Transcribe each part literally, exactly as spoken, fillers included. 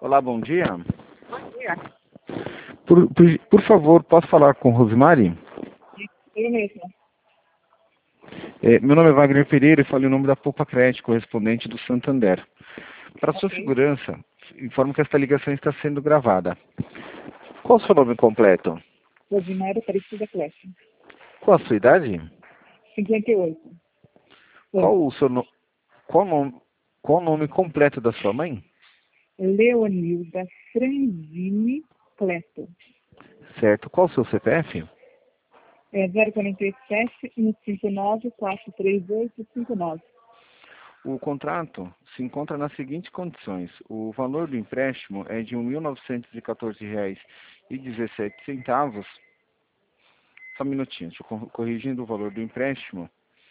Olá, bom dia. Bom dia. Por, por, por favor, posso falar com Rosemary? Eu mesma. É, meu nome é Wagner Pereira e falo em nome da Poupa Crédito, correspondente do Santander. Para sua Ok. segurança, informo que esta ligação está sendo gravada. Qual o seu nome completo? Rosemary Aparecida Clécia. Qual a sua idade? cinquenta e oito. Qual Oi. o seu no... qual, nome... qual o nome completo da sua mãe? Leonilda Franzini Cleto. Certo. Qual o seu C P F? É zero quatro sete, um cinco nove, quatro três oito, cinco nove. O contrato se encontra nas seguintes condições. O valor do empréstimo é de mil novecentos e quatorze reais e dezessete centavos. Só um minutinho, estou cor- corrigindo o valor do empréstimo.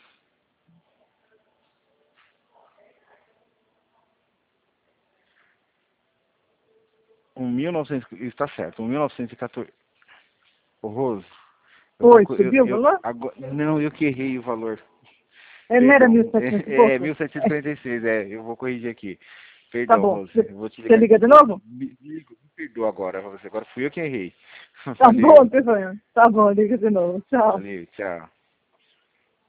Um mil e novecentos, está certo, um mil novecentos e quatorze. Ô, Rose, eu vou, Oi, co- eu, subiu o eu, valor? agora, não, eu que errei o valor. É, não era Perdão, mil e setecentos e é, é pouco? mil setecentos e quarenta e seis, é, eu vou corrigir aqui. Tá Perdão, bom. Rose, Você eu vou te você ligar. liga de Vou, novo? me, me, me perdoa agora, Rose, agora fui eu que errei. Tá bom, Valeu, pessoal. Tá bom, liga de novo. Tchau. valeu, tchau.